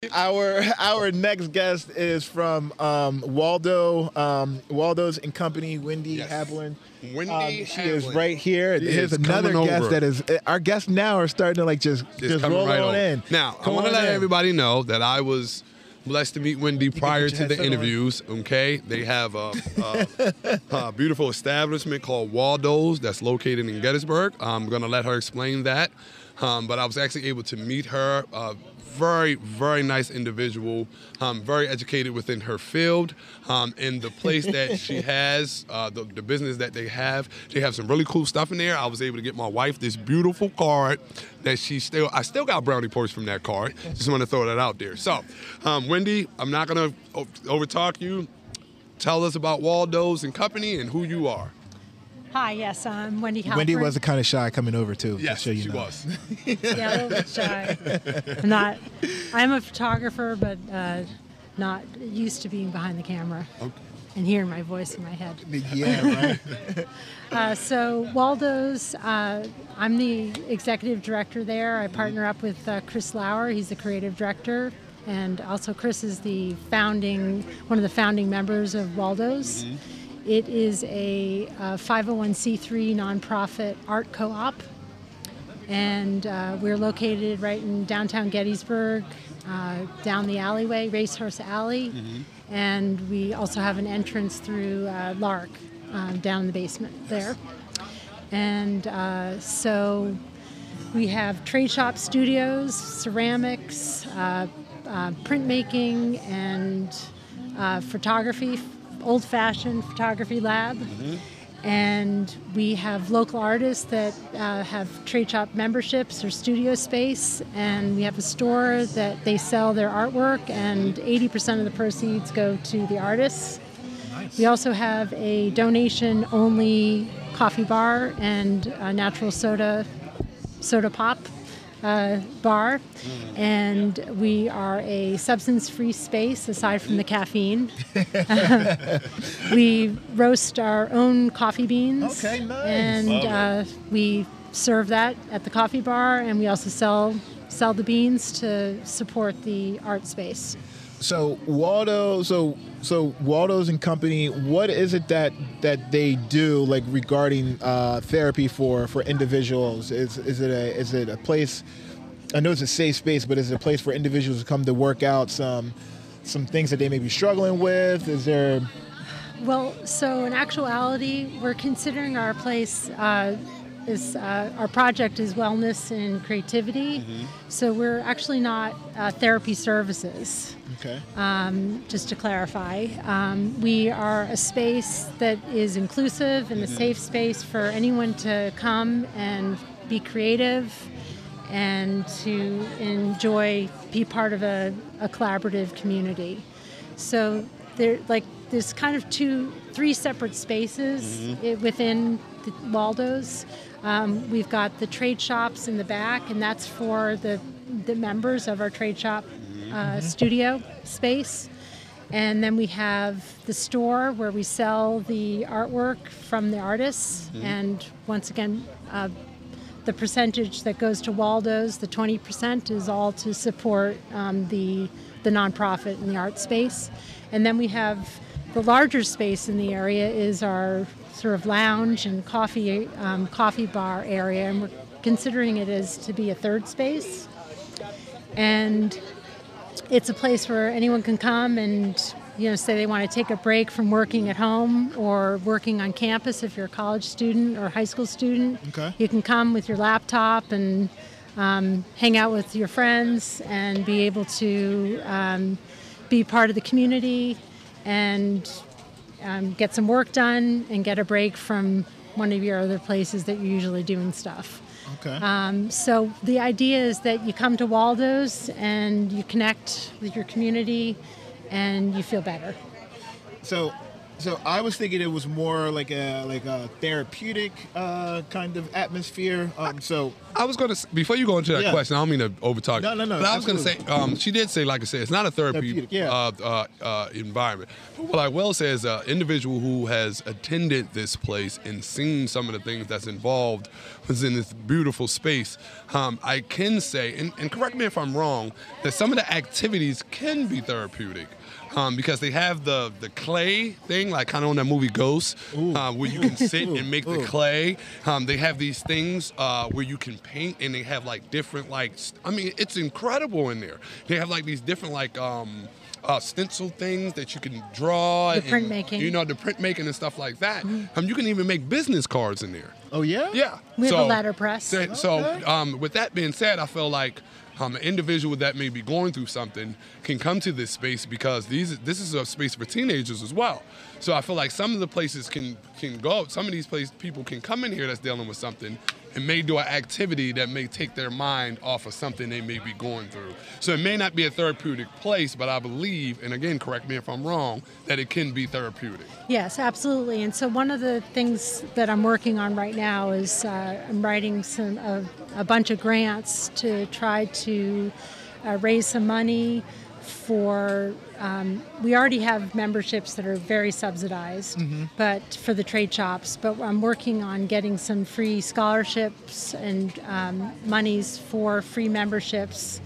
our next guest is from Waldo's and Company, Wendy Haviland. Wendy she is right here. Here's another guest over. that is. Our guests now are starting to like just roll right on in. Now, I want to let everybody know that I was blessed to meet Wendy prior to the interviews. Okay, they have a beautiful establishment called Waldo's that's located in Gettysburg. I'm gonna let her explain that. But I was actually able to meet her. Very, very nice individual. Very educated within her field. And the place that she has, the business that they have some really cool stuff in there. I was able to get my wife this beautiful card that I still got brownie points from that card. Just want to throw that out there. So, Wendy, I'm not going to overtalk you. Tell us about Waldo's and Company and who you are. Hi, yes, I'm Wendy Halford. Wendy was kind of shy coming over too. Yes, she was. Yeah, a little bit shy. I'm a photographer, but not used to being behind the camera and hearing my voice in my head. Yeah, right. So Waldo's, I'm the executive director there. I partner up with Chris Lauer. He's the creative director. And also Chris is one of the founding members of Waldo's. Mm-hmm. It is a 501c3 nonprofit art co-op, and we're located right in downtown Gettysburg, down the alleyway, Racehorse Alley, and we also have an entrance through Lark down in the basement there. And so we have trade shop studios, ceramics, printmaking, and photography, old-fashioned photography lab. And we have local artists that have trade shop memberships or studio space, and we have a store that they sell their artwork, and 80% of the proceeds go to the artists. Nice. We also have a donation-only coffee bar and a natural soda pop bar, and we are a substance-free space aside from the caffeine. We roast our own coffee beans. Okay, nice. And we serve that at the coffee bar, and we also sell the beans to support the art space. So Waldo's and Company, what is it that they do, like, regarding therapy for individuals? Is it a place? I know it's a safe space, but is it a place for individuals to come to work out some things that they may be struggling with? Is there? Well, so in actuality, we're considering our place our project is wellness and creativity. So we're actually not therapy services. Okay. Just to clarify, we are a space that is inclusive and a safe space for anyone to come and be creative and to be part of a collaborative community. So there's kind of three separate spaces within the Waldo's. We've got the trade shops in the back, and that's for the members of our trade shop studio space. And then we have the store where we sell the artwork from the artists. And once again, the percentage that goes to Waldo's, the 20%, is all to support the nonprofit and the art space. And then we have the larger space in the area is our sort of lounge and coffee bar area, and we're considering it as to be a third space. And it's a place where anyone can come and say they want to take a break from working at home or working on campus. If you're a college student or a high school student, you can come with your laptop and hang out with your friends and be able to be part of the community and get some work done and get a break from one of your other places that you're usually doing stuff. Okay. So the idea is that you come to Waldo's and you connect with your community and you feel better. So So I was thinking it was more like a therapeutic kind of atmosphere. So I was going to, before you go into that Yeah. question, I don't mean to overtalk. No, But I was going to say, she did say, like I said, it's not a therapy Therapeutic, yeah. environment. But what I will say is an individual who has attended this place and seen some of the things that's involved within this beautiful space, I can say, and correct me if I'm wrong, that some of the activities can be therapeutic. Because they have the clay thing, like kind of on that movie Ghost, where you can sit and make the clay. They have these things where you can paint, and they have like different it's incredible in there. They have like these different stencil things that you can draw. The printmaking. You know, the printmaking and stuff like that. You can even make business cards in there. oh yeah, We have a letterpress. So with that being said, I feel like an individual that may be going through something can come to this space because this is a space for teenagers as well. So I feel like some of the places can go. Some of these people can come in here that's dealing with something and may do an activity that may take their mind off of something they may be going through. So it may not be a therapeutic place, but I believe, and again, correct me if I'm wrong, that it can be therapeutic. Yes, absolutely. And so one of the things that I'm working on right now is I'm writing a bunch of grants to try to raise some money for, we already have memberships that are very subsidized, but for the trade shops, but I'm working on getting some free scholarships and monies for free memberships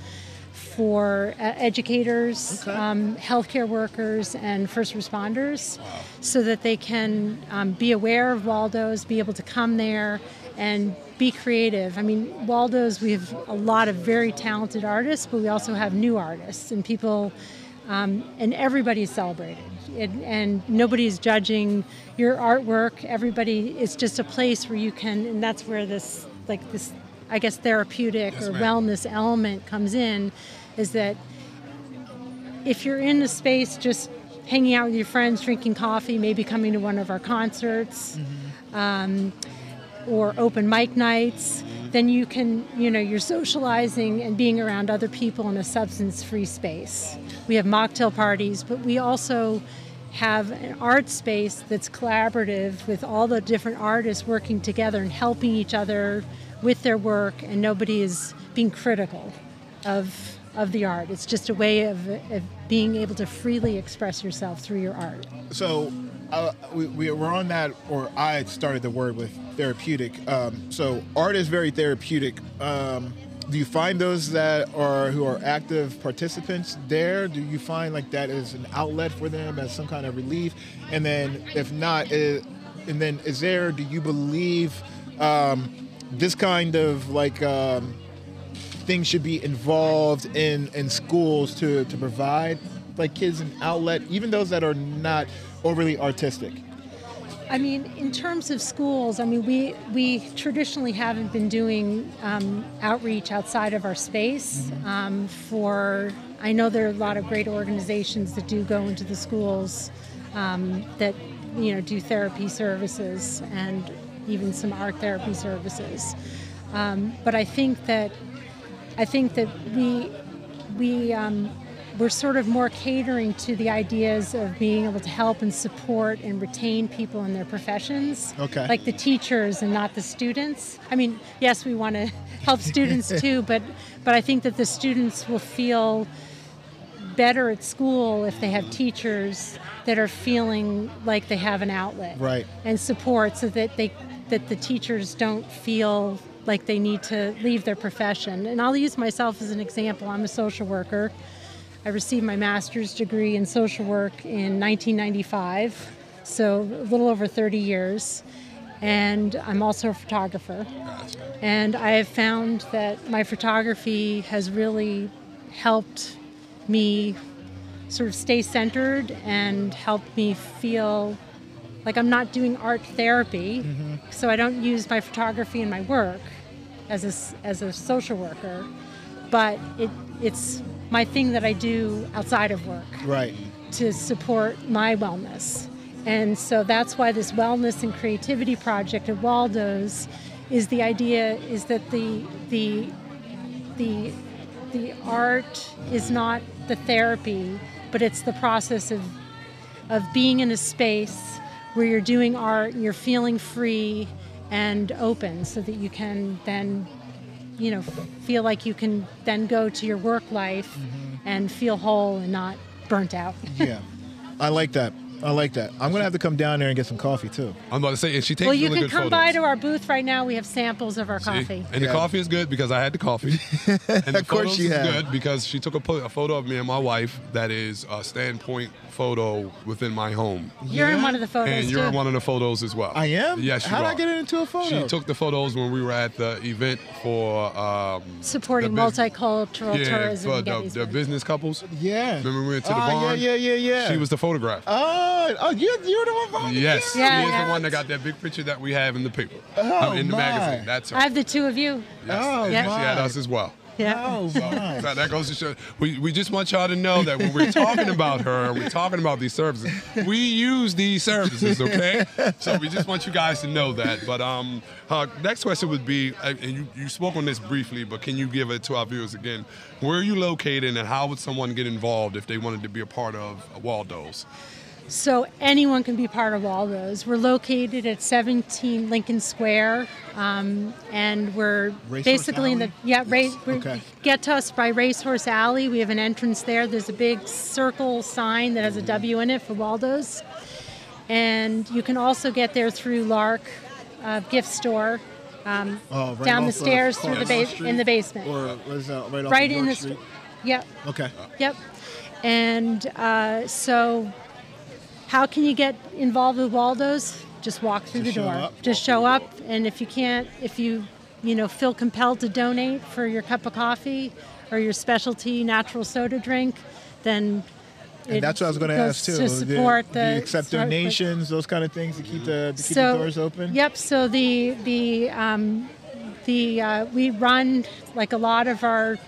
for educators, healthcare workers, and first responders, so that they can be aware of Waldo's, be able to come there and be creative. I mean, Waldo's, we have a lot of very talented artists, but we also have new artists and people, and everybody's celebrated. And nobody's judging your artwork. Everybody, it's just a place where you can, and that's where this, I guess, therapeutic or wellness element comes in, is that if you're in a space just hanging out with your friends, drinking coffee, maybe coming to one of our concerts, or open mic nights, then you can, you're socializing and being around other people in a substance-free space. We have mocktail parties, but we also have an art space that's collaborative with all the different artists working together and helping each other with their work, and nobody is being critical of the art. It's just a way of being able to freely express yourself through your art. So we're on that, or I started the word with therapeutic. So art is very therapeutic. Do you find those who are active participants there? Do you find like that is an outlet for them as some kind of relief? And then if not, do you believe this kind of things should be involved in schools to provide like kids an outlet, even those that are not overly artistic? I mean, in terms of schools, I mean, we traditionally haven't been doing outreach outside of our space. I know there are a lot of great organizations that do go into the schools that do therapy services and even some art therapy services. But I think that we're sort of more catering to the ideas of being able to help and support and retain people in their professions. Okay. Like the teachers and not the students. I mean, yes, we want to help students too, but I think that the students will feel better at school if they have teachers that are feeling like they have an outlet. Right. And support, so that the teachers don't feel like they need to leave their profession. And I'll use myself as an example. I'm a social worker. I received my master's degree in social work in 1995, so a little over 30 years. And I'm also a photographer. And I have found that my photography has really helped me sort of stay centered and helped me feel like I'm not doing art therapy, so I don't use my photography in my work as a social worker, but it's my thing that I do outside of work, Right. to support my wellness. And so that's why this wellness and creativity project at Waldo's is the idea is that the art is not the therapy, but it's the process of of being in a space where you're doing art, you're feeling free and open, so that you can then, feel like you can then go to your work life and feel whole and not burnt out. Yeah, I like that. I'm gonna have to come down there and get some coffee too. I'm about to say, and she takes Well, you really can good come photos. by to our booth right now. We have samples of our See? coffee. And the coffee is good because I had the coffee. And the Of course photos you is have. good because she took a photo of me and my wife that is a standpoint photo within my home. You're in Yeah? one of the photos And you're too. in one of the photos as well. I am? Yes, you How'd I are. get into a photo? She took the photos when we were at the event for Supporting the bus- multicultural tourism for in the Gettysburg. business couples. Yeah. Remember we went to the Oh, barn? Yeah. She was the photograph. Oh, you're the one behind the Yes, camera? Yeah, she is yeah. the one that got that big picture that we have in the paper, Oh, in the my. magazine. That's her. I have the two of you. Yes. Oh, And Yeah. she had my. us as well. Yeah. Oh, my. So that goes to show. We just want y'all to know that when we're talking about her and we're talking about these services, we use these services, okay? So we just want you guys to know that. But next question would be, and you spoke on this briefly, but can you give it to our viewers again? Where are you located, and how would someone get involved if they wanted to be a part of Waldo's? So anyone can be part of Waldo's. We're located at 17 Lincoln Square, and we're Racehorse basically in the Alley? we get to us by Racehorse Alley. We have an entrance there. There's a big circle sign that has a W in it for Waldo's, and you can also get there through Lark gift store. Oh, right Down the off of stairs through the Clark Street? in the basement. Or was that right off Right of in York the Street? Yep. Okay. Yep. And so, how can you get involved with Waldo's? Just walk through Just the show door. up. Just show up, and if you feel compelled to donate for your cup of coffee or your specialty natural soda drink, then And that's what I was going to goes ask too. to support do you the accept support- donations, those kind of things to keep the So doors open? Yep. So we run, like, a lot of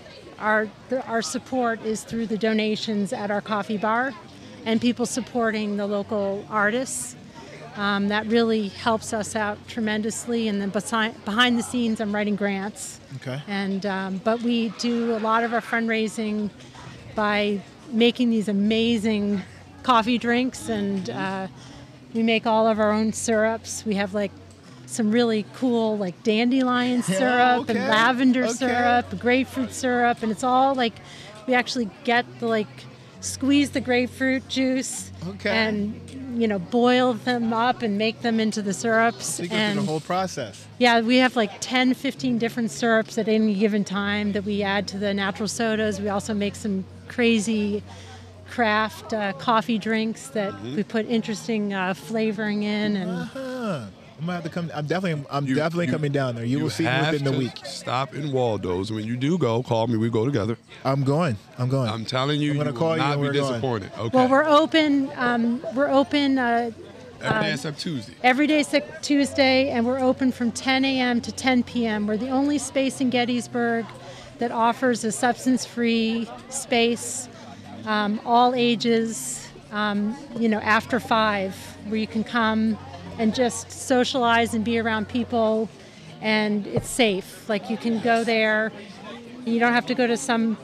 our support is through the donations at our coffee bar, and people supporting the local artists. That really helps us out tremendously. And then behind the scenes, I'm writing grants. Okay. And but we do a lot of our fundraising by making these amazing coffee drinks, and we make all of our own syrups. We have, like, some really cool, like, dandelion syrup and okay, lavender okay. syrup, grapefruit syrup, and it's all, like, we actually get the, like, squeeze the grapefruit juice Okay. and boil them up and make them into the syrups. So you go through And the whole process. yeah, we have like 10, 15 different syrups at any given time that we add to the natural sodas. We also make some crazy craft coffee drinks that we put interesting flavoring in. And I'm gonna have to come. I'm definitely coming down there. You will see me have within the to week. Stop in Waldo's. When you do go, call me. We go together. I'm going. I'm telling you, I'm gonna you call will you not and be we're going. disappointed. Okay. well, we're open. We're open Every day except Tuesday. every day except Tuesday, and we're open from 10 a.m. to 10 p.m. We're the only space in Gettysburg that offers a substance-free space, all ages, after 5, where you can come and just socialize and be around people, and it's safe. Like, you can go there, and you don't have to go to some,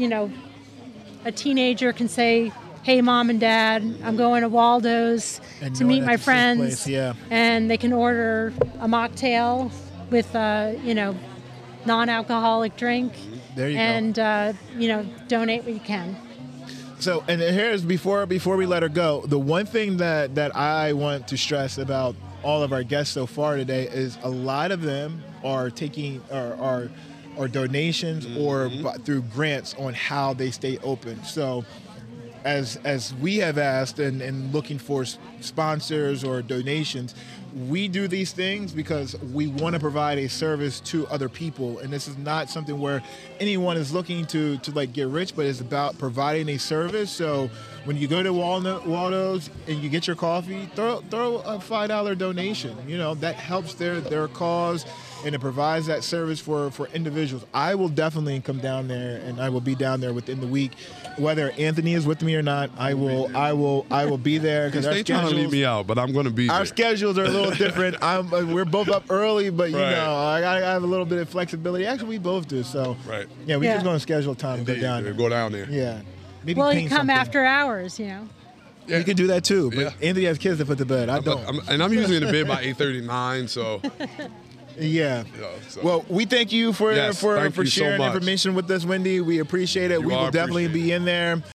a teenager can say, "Hey, Mom and Dad, I'm going to Waldo's And to knowing meet that's my a safe friends," place, yeah. and they can order a mocktail with non-alcoholic drink. There you go. and donate what you can. So, and here's before we let her go, the one thing that I want to stress about all of our guests so far today is a lot of them are taking or donations or through grants on how they stay open. So, as we have asked and looking for sponsors or donations, we do these things because we want to provide a service to other people, and this is not something where anyone is looking to like get rich, but it's about providing a service. So when you go to Waldo's and you get your coffee, throw a $5 donation. That helps their cause, and it provides that service for individuals. I will definitely come down there, and I will be down there within the week, whether Anthony is with me or not. I will be there because They trying to leave me out, but I'm going to be our there. schedules are a little different. We're both up early, but Right. I have a little bit of flexibility. Actually, we both do. So Right. yeah, we Yeah. just going to schedule time to go down there. Go down there. Yeah, maybe Well, you paint come something. after hours, Yeah. You can do that too. But Yeah. Anthony has kids to put to bed. I don't. I'm usually in the bed by 8:39, so. Yeah. So. Well, we thank you for Yes, thank you so sharing much. information with us, Wendy. We appreciate it. You We will all definitely appreciate be in there.